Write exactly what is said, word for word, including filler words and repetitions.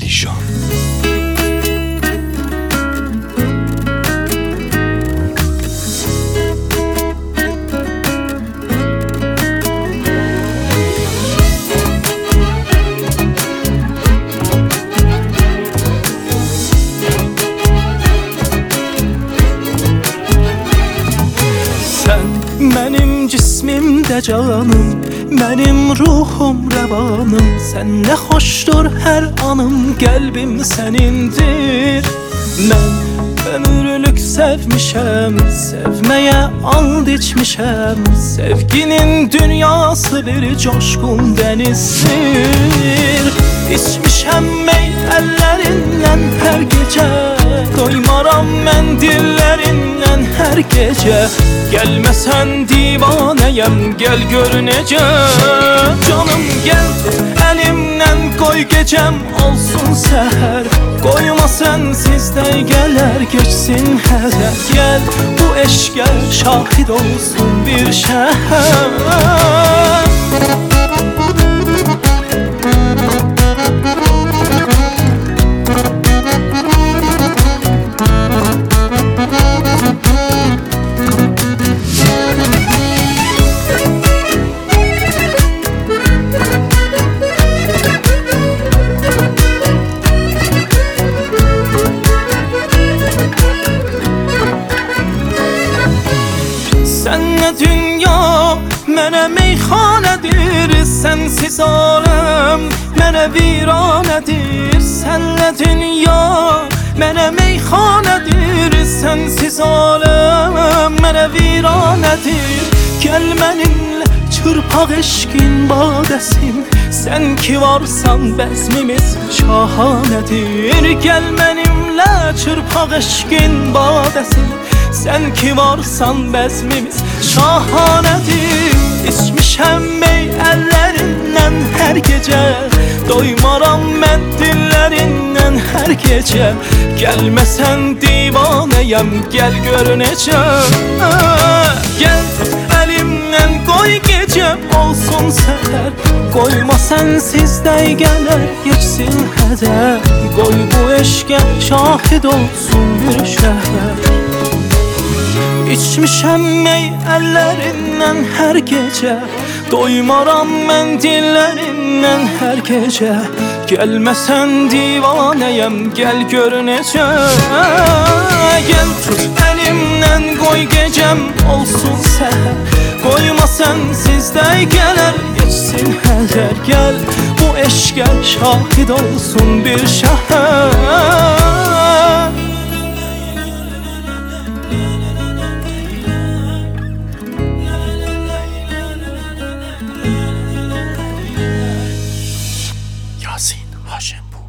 Alişan. Mənim cismimdə canım, mənim ruhum rəvanım. Sən nə xoşdur hər anım, qəlbim sənindir. Mən ömürlük sevmişəm, sevməyə and içmişəm. Sevginin dünyası bir coşqun dənizdir. İçmişəm mey əllərindən hər gecə, doymaram mən dillərindən hər gecə. Gəlməsən divanəyəm, gəl gör necə. Canım gəl əlimdən qoy gecəm olsun səhər. Qoyma sənsiz də gələr geçsin hədər. Gəl bu eşqə şahid olsun bir şəhər. Sənlə dünya mənə meyxanədir, sənsiz aləm mənə viranədir. Sənlə dünya mənə meyxanədir, sənsiz aləm mənə viranədir. Gəl mənimlə çırpaq eşqin badəsin, sən ki varsan bəzmimiz şahanədir. Gəl mənimlə çırpaq eşqin badəsin, sən ki varsan bəzmimiz şahanədir. İçmişəm mey əllərindən hər gecə, doymaram mən dillərindən hər gecə. Gəlməsən divanəyəm, gəl gör necə. Gəl əlimdən qoy gecəm olsun səhər. Qoyma sənsiz də gələr geçsin hədər. Qoy bu eşqə şahid olsun bir şəhər. İçmişəm mey əllərindən hər gecə, doymaram mən dillərindən hər gecə. Gəlməsən divanəyəm, gəl gör necə. Gəl tut əlimdən qoy gecəm olsun səhər. Qoyma sənsiz də gələr geçsin hədər. Gəl bu eşqə şahid olsun bir şəhər. Yasin Haşempur.